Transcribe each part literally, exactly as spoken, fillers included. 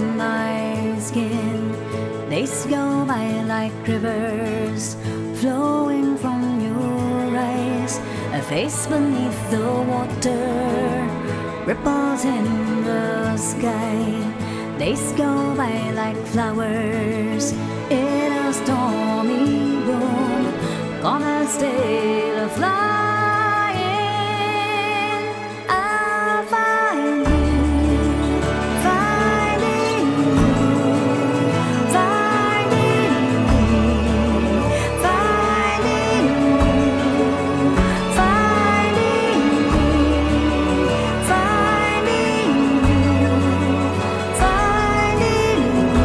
on my skin. Days go by like rivers flowing from your eyes. A face beneath the water, ripples in the sky. Days go by like flowers in a stormy room. Gonna stay the flying. I'll find you, finding you, finding you, finding you, finding you, finding you, finding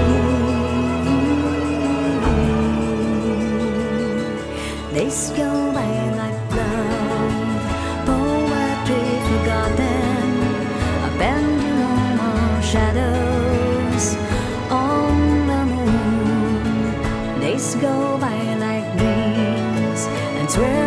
you. Days go by like love, poetry forgotten, a pendulum of shadows on the moon. Days go by like dreams and swear